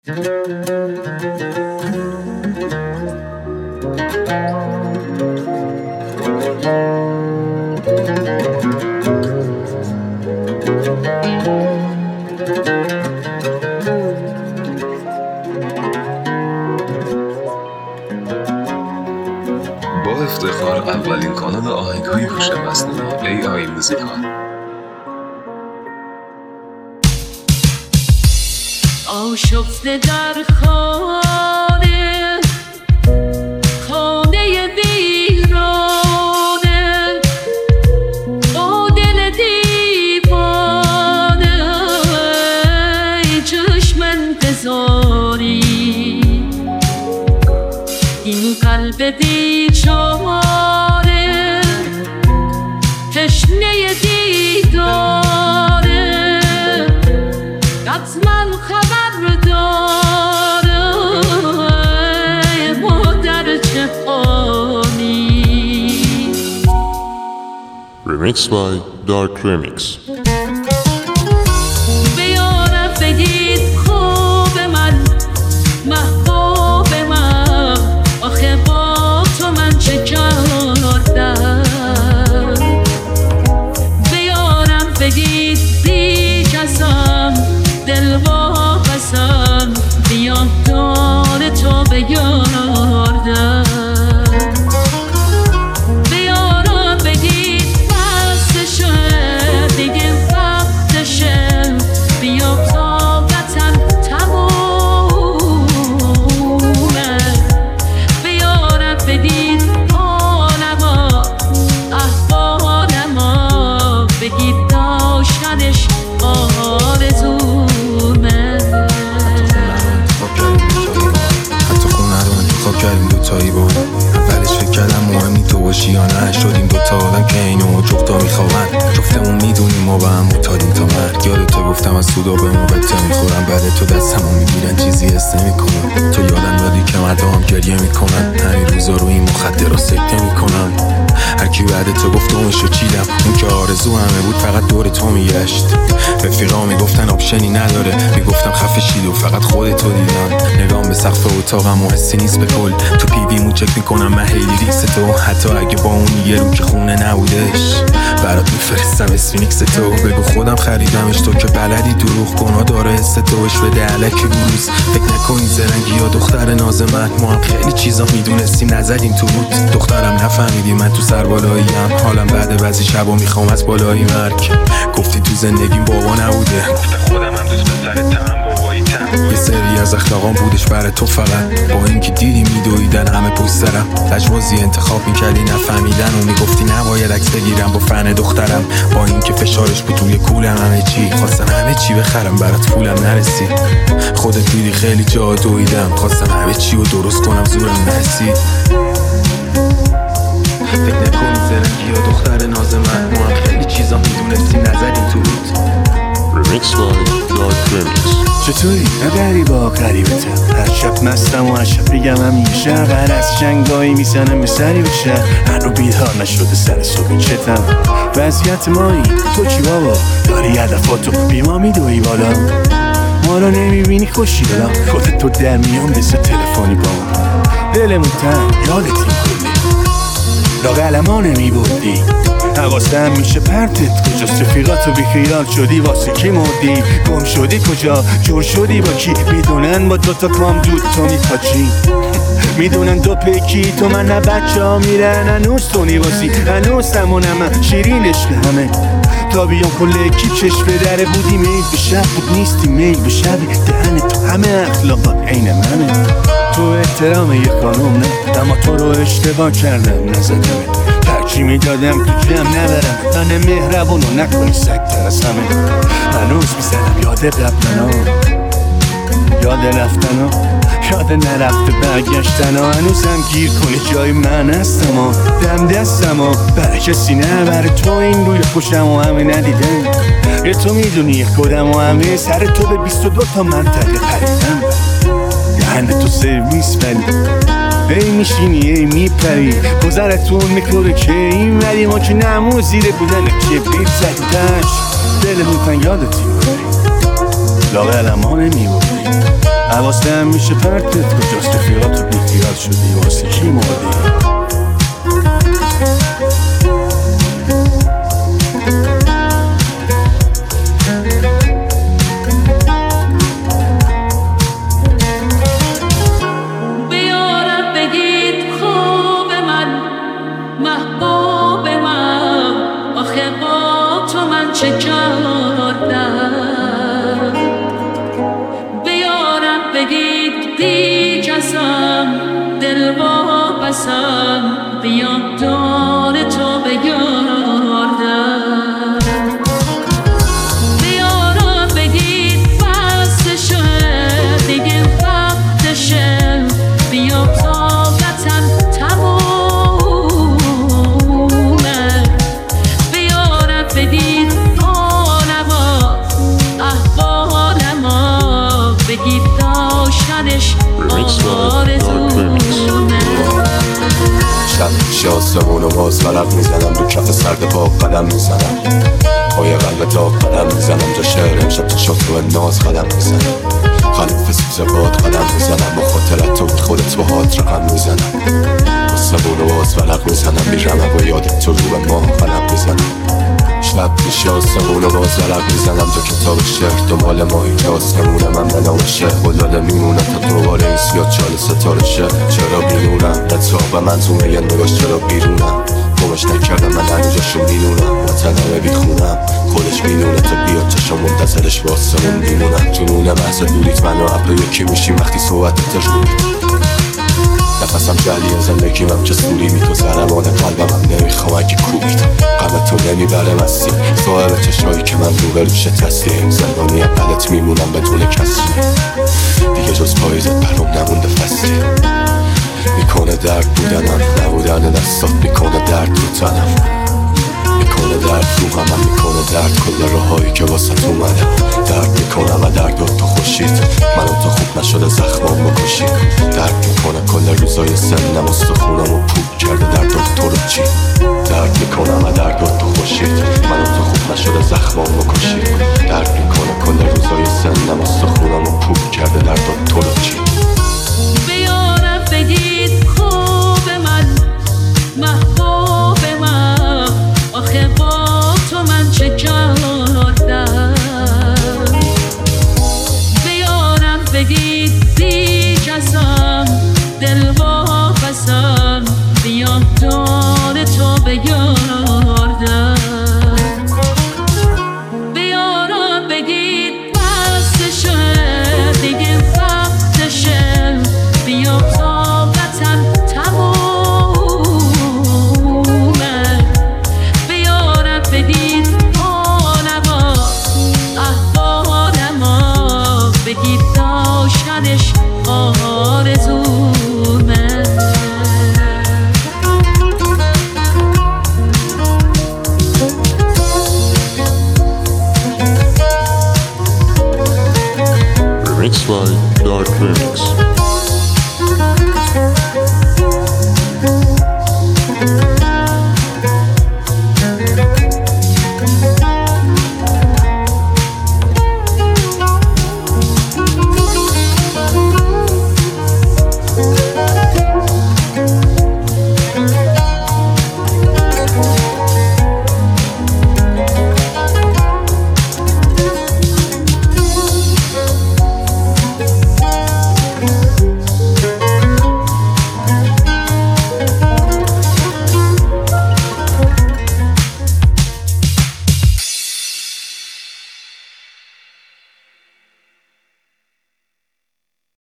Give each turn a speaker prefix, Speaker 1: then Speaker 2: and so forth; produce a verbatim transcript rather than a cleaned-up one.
Speaker 1: با افتخار اولین کانال آهنگ‌های هوش مصنوعی ای آی موزیکال.
Speaker 2: آشفته در خانه خانه ویرانه با دل دیوانه چشم انتظاری این قلب بیچاره تشنه دیداره حتما خبر داره ما در جهانی.
Speaker 3: Remix by Dark Remix.
Speaker 2: بیارم بگید خوب من محبوب من آخه با تو من چه کردم. بیارم بگید بی کسم دل واپسم بیام دار تو بگردم. بیارم بگید بستشه دیگه وقتشه بیام طاقتم تمومه. بیارم بگید حالما احوالما بگید داشتنش آرزومه.
Speaker 4: حتی خونه رو انتخاب کردیم دوتایی با اولش فکر کردم مهم نی تو باشی یا نه. شدیم دوتا آدم که اینو جفتا میخوابن جفتمون میدونیم ما با هم معتادیم تا مرگ. یادت گفتم از سودا به موبته میخورم بعد تو دستمو میگیرن چیزی حس نمیکنم. تو یادم دادی که مردم هم گریه میکنن همین روزا رو این مخدرها سکته میکنن. هرکی بعد تو گفت اونشو چیدم اون که آرزو همه بود فقط دور تو میگشت. رفیقا میگفتن آپشنی نداره میگفتم خفه شید و فقط خودتو دیدم. نگام به سقف اتاقم و حسی نیست به کل تو پیویمو چک میکنم من هیلی ریکس تو. حتی اگه با اون یه رو که خونه نبودش برات میفرستم اسفینیکس تو. بگو خودم خریدمش تو که بلدی دروغ کنا داره حس توش بده علکی بروز. فکر نکنی زرنگی یا دختر ناز من ما هم خیلی چیزا میدونستیم نزدیم تو بود. دخترم نفهمیدی من تو سر بالاییم حالم بعد بعضی شبا میخوام از بالایی مرگ. گفتی تو زندگیم بابا نبوده گفته خودم هم دوست پسرتم باباییتم. یه سری از اخلاقام بودش برای تو فقط با اینکه دیدی میدویدن همه پشت سرم. لجبازی انتخاب میکردی نفهمیدن و میگفتی نباید عکس بگیرم با فن دخترم. با اینکه فشارش بود توی کولم همه چی خواستم همه چی بخرم برات پولم نرسید. خودت دیدی خیلی جا دویدم خواستم همه چی رو درست کنم زورم نرسید. فکر نکنی زرنگی یا دختر ناز من ما هم خیلی چیزا میدونستیم نزدیم تو بود.
Speaker 3: Remix by Dark Remix.
Speaker 5: چطوری؟ نداری با قریبتم هر شب مستم و هر شب بگم همیشه هر از شنگایی میزنم به سری بشه هر رو بیدار نشده سر صبح چتم. وضعیت مایی تو چی بابا داری هدفاتو بی ما میدوی بالا ما رو نمیبینی خوشی دارم خودت تو در میان بسه تلفنی با دلمون تن یادت این کلی لاغلما نمیبودی حواستم میشه پرتت کجاست رفیقاتو بی خیال شدی واسه کی مردی گم شدی کجا جور شدی با کی میدونن با دوتا کام دود تو میپاچی میدونن دو پیکی تو من نه بچه ها میرن هنوز تو نیوازی هنوز همونم من شیرین عشق همه تا بیام کل کی چشم به دره بودی میل به شب بود نیستی میل به شبی دهن تو همه اخلاقات عین منه. تو احترام یه خانوم نه اما تو رو اشتباه کردم نزدمه ترجیح میدادم تو جمع نبرم من مهربونو نکنی سگتر از همه. هنوز میزنم یاد رفتنا یاد رفتنا یاد نرفته برگشتن ها هنوزم گیر کنی جای من هستم ها دم دستم ها برای کسی نه برای تو این روی خوشم و همه ندیدم. یه تو میدونی خودم و همه سر تو به بیست و دو تا منطقه پریدم. دهن تو سرویس ولی ای میشینی ای میپری گذرتون میکنه که این ولی ما که نمو زیر بودن کبریت زدیدش دل بودن یادتی میکنی لاغرم ها نمیبودی حواسته میشه پرتت کجاست، رفیقاتو بیخیال شدی واسه کی مردی.
Speaker 2: چه کردم بیارم بگید بی کسم دل واپسم بیام دار تو بگردم بیارم بگید بستشه دیگه وقتشه بیام طاقتم تمومه بیارم بگید بگید داشتنش آرزومه.
Speaker 6: شب پیش آسمون و باز ورق میزنم رو کف سرد پاک قدم میزنم پای قلب داغ قدم میزنم جا شهر امشب تو شطر ناز قدم میزنم خلیف سوز باد قدم میزنم با خاطرت تو خودت با هات رقم میزنم آسمون و باز ورق میزنم بیرمه با یادت تو رو به ما قدم میزنم شب پیش آسمون و باز ورق میزنم جا کتاب شهر دنبال ماهی که آسمون من به نام شهر بلاله میمونه تا دوباره این سیاد چال ستاره شه چرا بینونم نتاب منظومه یه نگاش چرا بیرونم گمش نکردم من هنوجاشو میدونم وطنمه بیخونم خودش میدونه تا بیاد چشم منتظرش به آسمون میمونم جنون محض دوریت من و عبر یکی میشیم وقتی صحبتت روید نفسم جلیه زندگیم که سوری می تو زرمان قلبم هم نمیخوام اگه کوبید قلب تو نمیبره مستی صاحب چشایی که من رو بروشه تسلیم زندانی اولت میمونم بدون کسی دیگه جز پاییزت برام نمونده فصلی میکنه درد بودنم نبودن دستات میکنه درد رو تنم میکنه درد رو همم میکنه درد کل راهایی که واسه اومدم درد میکنم و دردات تو خوشید منو تو خوب نشده زخمام بکشید درد میکنه کل روزای سنم استخونم و پوک کرده دردات تو رو چی درد میکنم و دردات تو خوشید منو تو خوب نشده زخمام بکشید درد میکنه کل روزای سنم استخونم و پوک کرده دردات تو رو چی
Speaker 2: بیارم بگید خوب من محبوب من آخه با تو من چه کردم بیارم بگید بی کسم دل واپسم بیام دار تو بگردم بیارم بگید بستشه دیگه وقتشه بیام طاقتم تمومه بیارم بگید حالما احوالما بگید داشتنش آرزومه
Speaker 3: Remixed by Dark Remix.